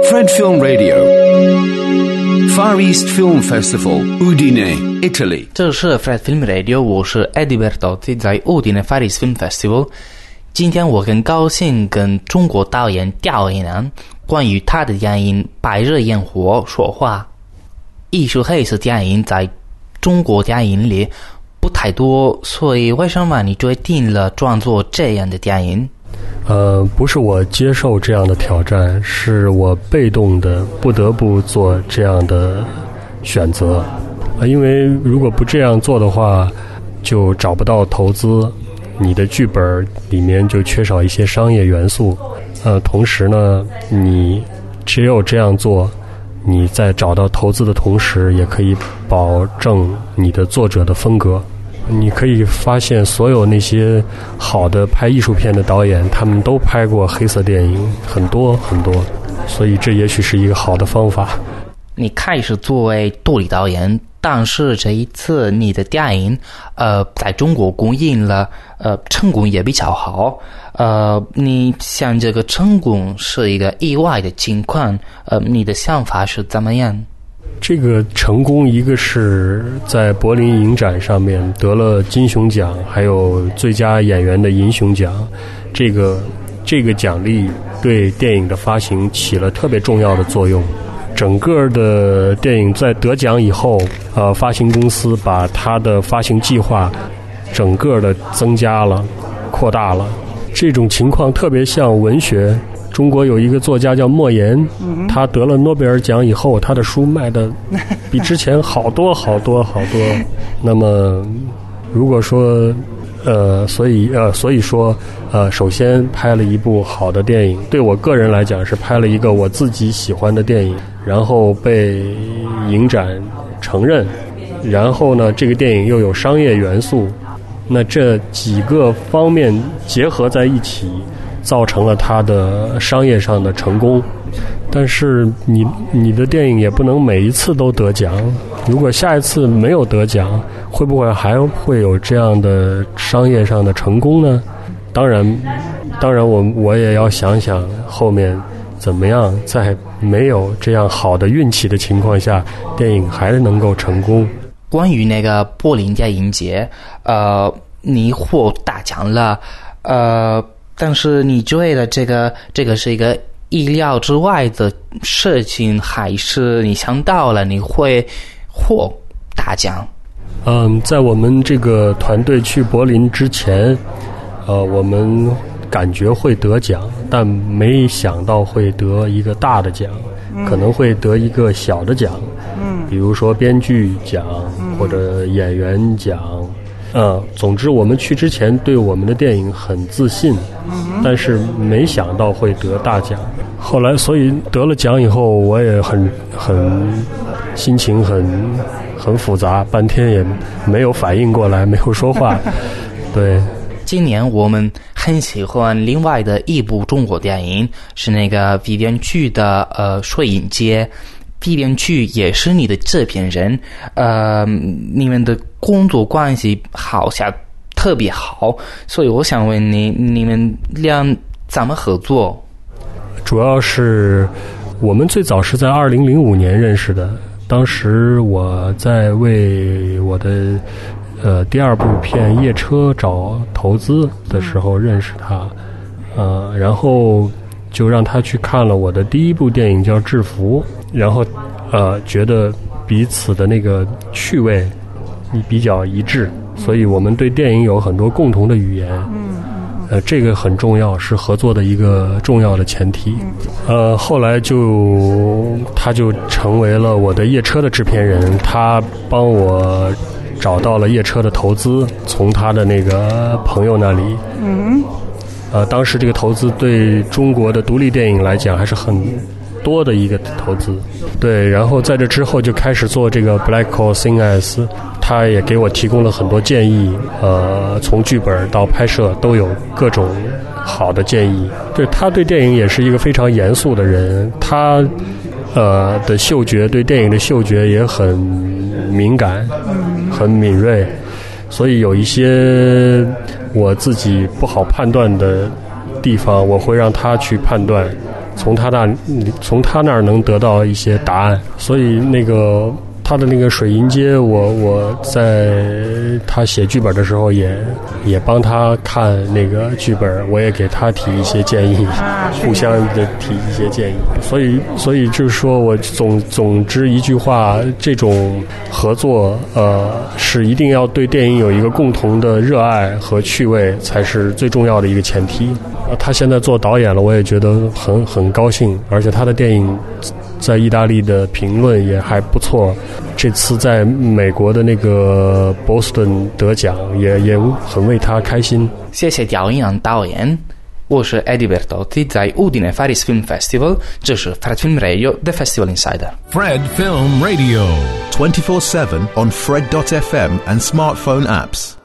Fred Film Radio Far East Film Festival Udine, Italy。 这是 Fred Film Radio， 我是 Eddie Bertotti， 在 Udine Far East Film Festival。今天我很高兴跟中国导演刁亦男关于他的电影《白日焰火》说话。艺术黑色电影在中国电影里不太多，所以为什么你决定了创作这样的电影？ 不是我接受这样的挑战，是我被动的不得不做这样的选择。因为如果不这样做的话，就找不到投资，你的剧本里面就缺少一些商业元素。同时呢，你只有这样做，你在找到投资的同时，也可以保证你的作者的风格。你可以发现所有那些好的拍艺术片的导演，他们都拍过黑色电影，很多很多，所以这也许是一个好的方法。 你开始作为独立导演，但是这一次你的电影在中国公映了，成功也比较好。你想这个成功是一个意外的情况，你的想法是怎么样？ 这个成功，一个是在柏林影展上面得了金熊奖，还有最佳演员的银熊奖，这个奖励对电影的发行起了特别重要的作用。整个的电影在得奖以后，发行公司把它的发行计划整个的增加了、扩大了。这种情况特别像文学。中国有一个作家叫莫言，他得了诺贝尔奖以后，他的书卖的比之前好多好多好多。那么如果说所以说首先拍了一部好的电影，对我个人来讲是拍了一个我自己喜欢的电影，然后被影展承认，然后呢这个电影又有商业元素，那这几个方面结合在一起，造成了它的商业上的成功。但是你的电影也不能每一次都得奖，如果下一次没有得奖，会不会还会有这样的商业上的成功呢？当然我也要想想后面怎么样在没有这样好的运气的情况下，电影还能够成功。 关于那个柏林电影节，你获大奖了，但是你觉得这个是一个意料之外的事情，还是你想到了你会获大奖？ 在我们这个团队去柏林之前，我们感觉会得奖，但没想到会得一个大的奖，可能会得一个小的奖，比如说编剧奖或者演员奖。总之我们去之前对我们的电影很自信，但是没想到会得大奖。后来所以得了奖以后，我也很心情很复杂，半天也没有反应过来，没有说话。对， 今年我们很喜欢另外的一部中国电影，是那个Vivian Chu的水影街。Vivian Chu也是你的制片人，你们的工作关系好像特别好，所以我想问你们俩怎么合作？ 主要是我们最早是在2005年认识的，当时我在为我的第二部片《夜车》找投资的时候认识他，然后就让他去看了我的第一部电影叫《制服》，然后觉得彼此的那个趣味比较一致，所以我们对电影有很多共同的语言。这个很重要，是合作的一个重要的前提。后来他就成为了我的《夜车》的制片人，他帮我找到了《夜车》的投资，从他的那个朋友那里。当时这个投资对中国的独立电影来讲还是很多的一个投资。对，然后在这之后就开始做这个 Black Hole CNS， 他也给我提供了很多建议，从剧本到拍摄都有各种好的建议。对，他对电影也是一个非常严肃的人，他的嗅觉，对电影的嗅觉也很敏感，很敏锐，所以有一些我自己不好判断的地方，我会让他去判断， 从他那儿能得到一些答案。所以他的那个水银街，我在他写剧本的时候也帮他看那个剧本，我也给他提一些建议，互相的提一些建议。所以就是说我总之一句话，这种合作是一定要对电影有一个共同的热爱和趣味才是最重要的一个前提。他现在做导演了，我也觉得很高兴，而且他的电影在意大利的评论也还不错，这次在美国的那个 Boston 得奖也很为他开心。 谢谢刁英男导演，我是 Eddie Bertotti， 在 Udine Faris Film Festival， 这是 Fred Film Radio The Festival Insider。 Fred Film Radio 24/7 on Fred.fm and smartphone apps.